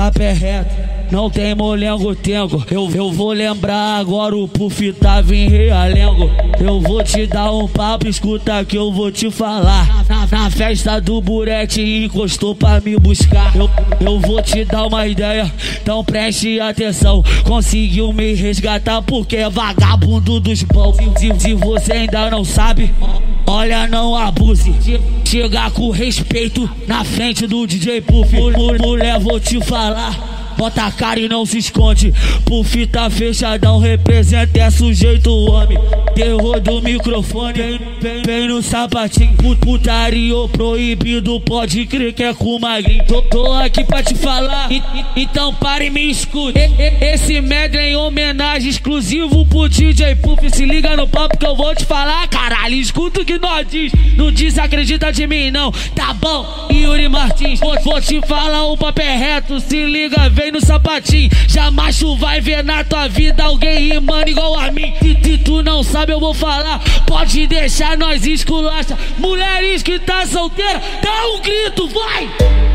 papo é reto, não tem molengo-tengo. Eu vou lembrar agora, o Puff tava em Realengo. Eu vou te dar um papo, escuta que eu vou te falar. Na festa do Burete encostou pra me buscar. Eu vou te dar uma ideia, então preste atenção. Conseguiu me resgatar porque é vagabundo dos bons. Se você ainda não sabe, olha, não abuse. Chegar com respeito na frente do DJ Puff. Mulher, vou te falar, bota a cara e não se esconde. Puff tá fechadão, representa, é sujeito homem. Terror do microfone, vem no sapatinho. Putaria proibido, pode crer que é com magrinho. Tô aqui pra te falar, então pare e me escute. Esse medley em homenagem exclusivo pro DJ Puff. Se liga no papo que eu vou te falar, caralho. Escuta o que nós diz, não desacredita de mim não, tá bom? Yuri Martins, vou te falar, o papo é reto. Se liga, vem no sapatinho. Jamais tu vai ver na tua vida alguém rimando igual a mim. Se tu não sabe, eu vou falar, pode deixar, nós esculacha. Mulheres que tá solteira, dá um grito, vai!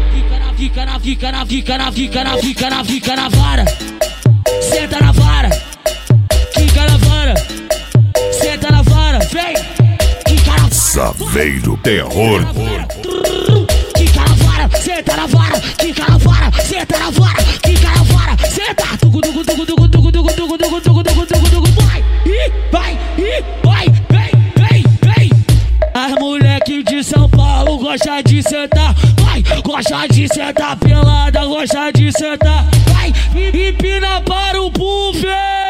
Fica na vara. Senta na vara. Fica na vara. Senta na vara, vem! Saveiro Terror. Fica na vara, senta na vara. Fica na vara, senta na vara. Fica na vara, senta. Vai. As moleque de São Paulo gosta de sentar, vai. Gosta de sentar pelada, gosta de sentar, vai. Empina para o Puff.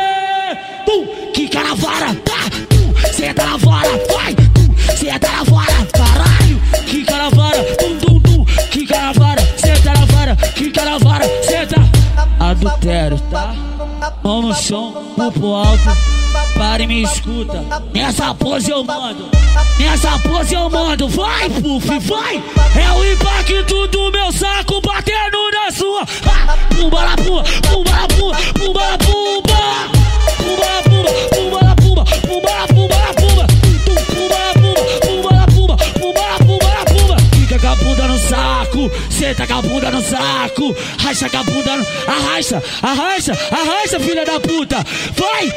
Fica na vara, tá. Senta na vara, vai. Senta na vara, caralho. Fica na vara, fica na vara, senta na vara, fica na vara, senta. Adultério, tá? Mão no chão, pro alto, para e me escuta. Nessa pose eu mando, nessa pose eu mando. Vai, Puff, vai. É o impacto do meu saco batendo na sua. Pumba la pumba, pumba la pumba, pumba la pumba. Pumba la pumba, pumba la pumba, pumba la pumba la pumba. Pumba la pumba, pumba la pumba, pumba la pumba la pumba. Fica com a bunda no saco, senta com a bunda no saco. Arrasta com a bunda no... Arrasta, filha da puta. Vai.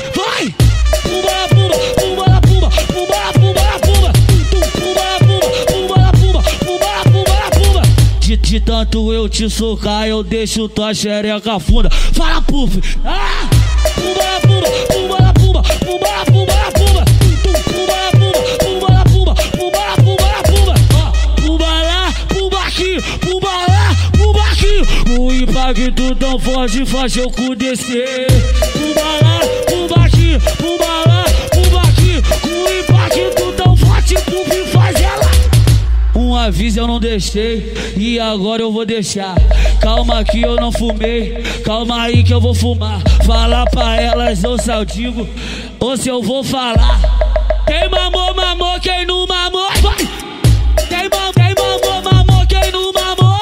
Pumba la pumba, pumba la pumba, pumba la pumba la pumba. Pumba la pumba, pumba la pumba, pumba la pumba la pumba. De tanto eu te socar, eu deixo tua xereca funda. Fala, Puff. Pumba la pumba, pumba la pumba, pumba la pumba la pumba. Pumba la pumba, pumba la pumba, pumba la pumba la pumba. Pumba lá, pumba aqui, pumba lá, pumba aqui. O impacto tão forte faz eu cu descer. Pumba lá, pumba aqui, pumba lá, pumba aqui. O impacto tão forte, Puff faz ela. Um aviso eu não deixei e agora eu vou deixar. Calma que eu não fumei, calma aí que eu vou fumar. Falar pra elas ou se eu digo, ou se eu vou falar. Quem mamou, mamou, quem não mamou, vai. Quem mamou, mamou, quem não mamou.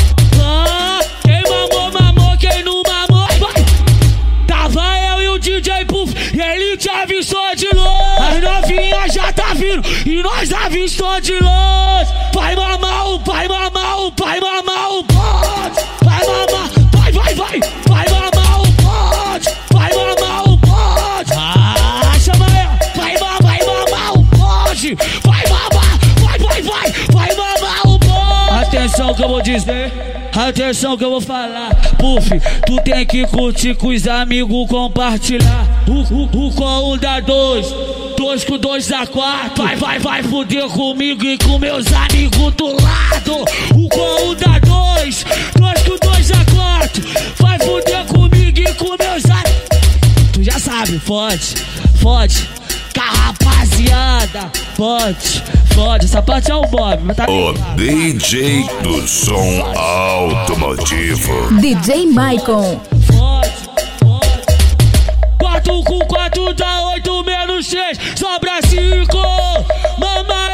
Quem mamou, mamou, quem não mamou, vai. Tava eu e o DJ Puff e ele te avistou de longe. As novinhas já tá vindo e nós avistou de longe. Vai mamar o pai, mamar o pai, mamar o bote. Vai mamar, vai mamar o bote. Vai mamar o bote. Chama ela. Vai mamar o bote. Vai mamar o bote. Atenção que eu vou dizer, atenção que eu vou falar. Puff, tu tem que curtir com os amigos, compartilhar. O com um dá dois com dois dá quatro. Vai fuder comigo e com meus amigos do lado. O com um dá dois com dois dá quatro. Vai fuder comigo e com meus amigos. Tu já sabe, fode com a rapaziada. Fode, essa parte é o Bob, mas tá o DJ do som automotivo, DJ Maicon. Fode. 4 com 4 dá 8 menos 6, sobra 5. Mama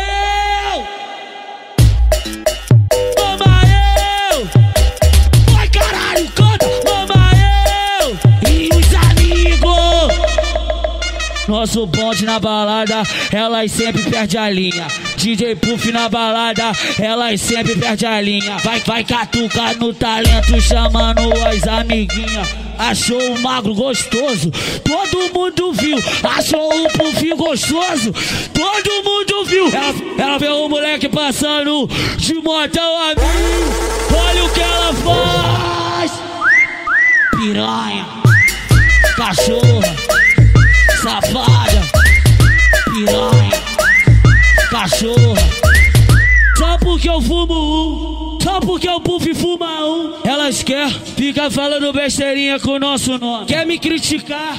eu. Vai caralho, canta. Mama eu. E os amigos. Nosso bonde na balada, elas sempre perdem a linha. DJ Puff na balada, elas sempre perde a linha. Vai catucar no talento, chamando as amiguinhas. Achou o magro gostoso, todo mundo viu. Achou o Puff gostoso, todo mundo viu. Ela vê o moleque passando de motão a mil. Olha o que ela faz. Piranha, cachorra, safada. Piranha, cachorra. Só porque eu fumo um, só porque o Puff fuma um. Elas querem ficar falando besteirinha com o nosso nome. Quer me criticar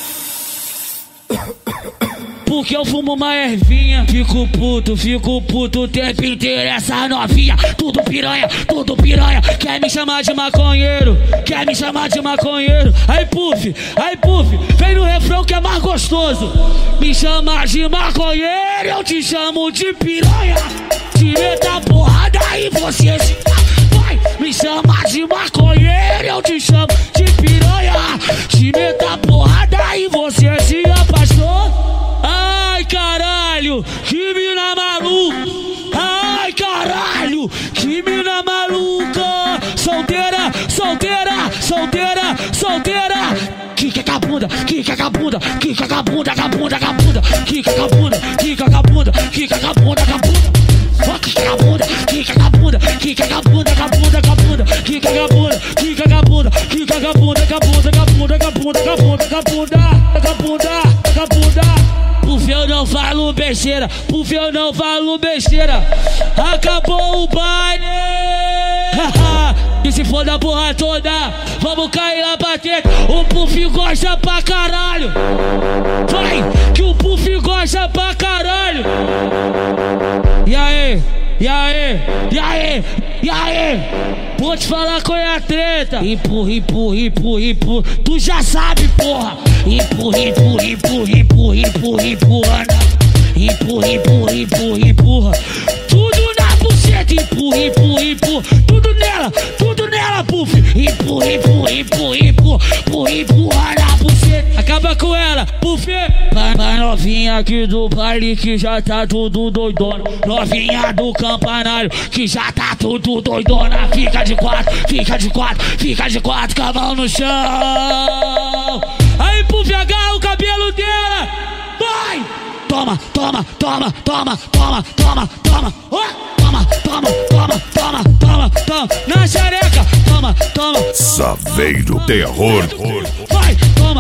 porque eu fumo uma ervinha. Fico puto o tempo inteiro. Essa novinha, tudo piranha. Quer me chamar de maconheiro, quer me chamar de maconheiro. Aí Puff, vem no refrão que é mais gostoso. Me chama de maconheiro, eu te chamo de piranha. Te meta porrada e você se vai. Me chama de maconheiro, eu te chamo de piranha. Te meta porrada e você se apaixona. Ai caralho, que mina maluca. Ai caralho, que mina maluca. Solteira. Quica com a bunda. Quica com a bunda. Quica com a bunda. Quica com a bunda. Quica com a bunda. Quica com a bunda. Quica com a bunda. Quica com a bunda. Quica com a bunda. Quica com a bunda. Quica com a bunda. Quica com a bunda. Puff, eu não falo besteira. Acabou o baile. E se for da porra toda, vamos cair lá pra treta. O Puff gosta pra caralho. Vai, que o Puff gosta pra caralho. E aí? Vou te falar qual é a treta. Empurra. Tu já sabe, porra. Empurra. Tudo na buceta. Empurra. Tudo nela, Puff. Empurra na buceta. Acaba com ela, Puff. Pra novinha aqui do baile que já tá tudo doidona. Novinha do campanário que já tá tudo doidona. Fica de quatro, com a mão no chão. Aí Puff, agarra o cabelo dela. Vai! Toma. Na xereca. Toma. Saveiro Terror. Vai, toma.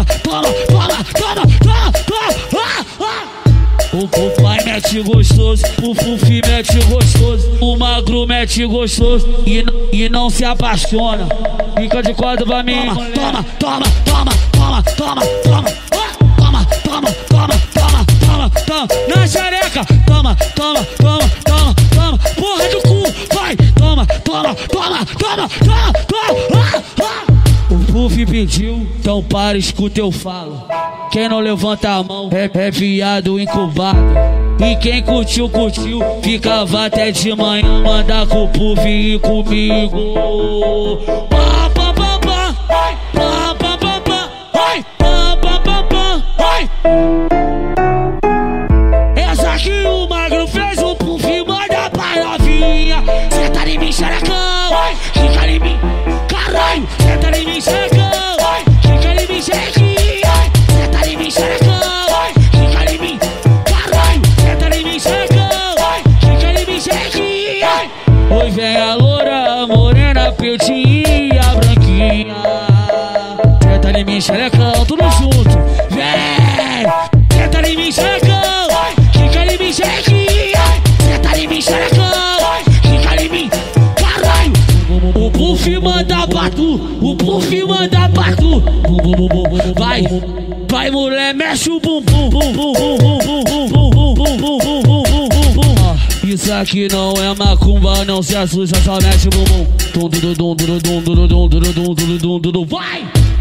O pai mete gostoso, o Puff mete gostoso, o magro mete gostoso e não se apaixona. Fica de quatro pra mim. Toma. Na xereca. Toma. Porra do cu. Vai, toma. O Puff pediu, então para, escuta eu falo. Quem não levanta a mão é viado incubado. E quem curtiu, ficava até de manhã. Manda com o Puff e comigo. Essa aqui o magro fez, o Puff manda pra novinha. Senta em mim, xerecão, fica em mim, caralho. Senta em mim, xerecão, fica em mim, xerequinha. Senta em mim, xerecão, fica em mim, caralho. Senta em mim, xerecão, fica em mim, xerequinha. Oi, vem a loura, a morena, pretinha, a branquinha. Senta em mim, xerecão, tudo junto. Vem, senta em mim, xerecão, fica em mim, xerequinha. Senta em mim, xerecão, fica em mim, caralho. O Puff manda pra tu, Vai, mulher, mexe o bumbum. Isso aqui não é macumba, não se assusta, só mexe o bumbum. Vai!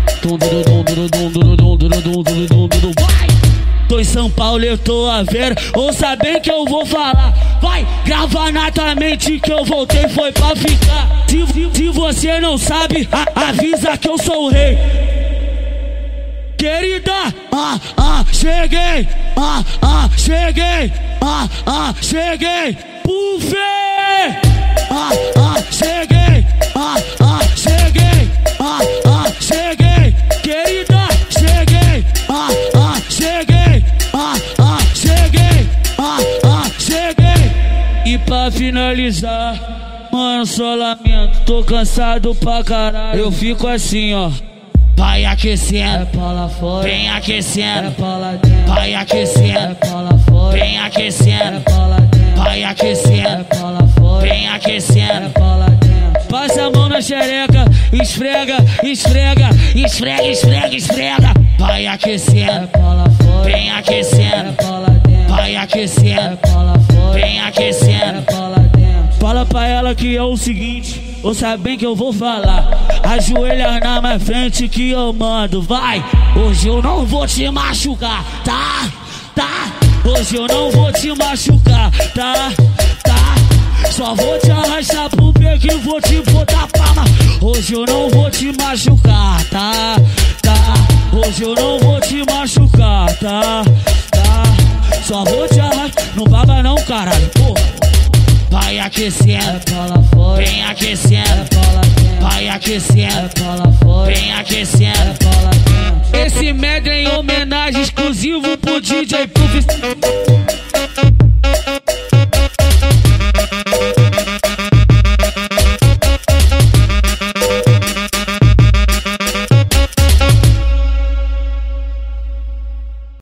Vai! Tô em São Paulo, eu tô a ver, ouça bem que eu vou falar. Vai, grava na tua mente que eu voltei, foi pra ficar. Se você não sabe, avisa que eu sou o rei. querida, cheguei, cheguei, cheguei, buffet, cheguei, cheguei, cheguei, querida, cheguei, cheguei, cheguei, cheguei. E pra finalizar, mano, só lamento, tô cansado pra caralho. Eu fico assim, ó. Vai aquecendo, é pra lá fora. Vem aquecendo, é pra lá dentro. Vai aquecendo, é pra lá fora. Vem aquecendo, é pra lá dentro. Vai aquecendo, é pra lá fora. Vem aquecendo, é pra lá dentro. Passa a mão na xereca, esfrega, esfrega, esfrega, esfrega, esfrega. Vai aquecendo, é pra lá fora. Vem aquecendo, é pra lá dentro. Vai aquecendo, é pra lá fora. Vem aquecendo, é pra lá dentro. Fala pra ela que é o seguinte, ouça bem que eu vou falar. Ajoelha na minha frente que eu mando, vai. Hoje eu não vou te machucar, tá? Tá? Hoje eu não vou te machucar, tá? Tá? Só vou te arrastar pro beco e vou te botar palma. Hoje eu não vou te machucar, tá? Tá? Hoje eu não vou te machucar, tá? Tá? Só vou te arrastar, não baba não, caralho, porra. Vai aquecendo, é pra lá fora. Vem aquecendo, é pra lá dentro. Vai aquecendo, é pra lá fora. Vem aquecendo, é pra lá dentro. Esse medley em homenagem exclusivo pro DJ Puff.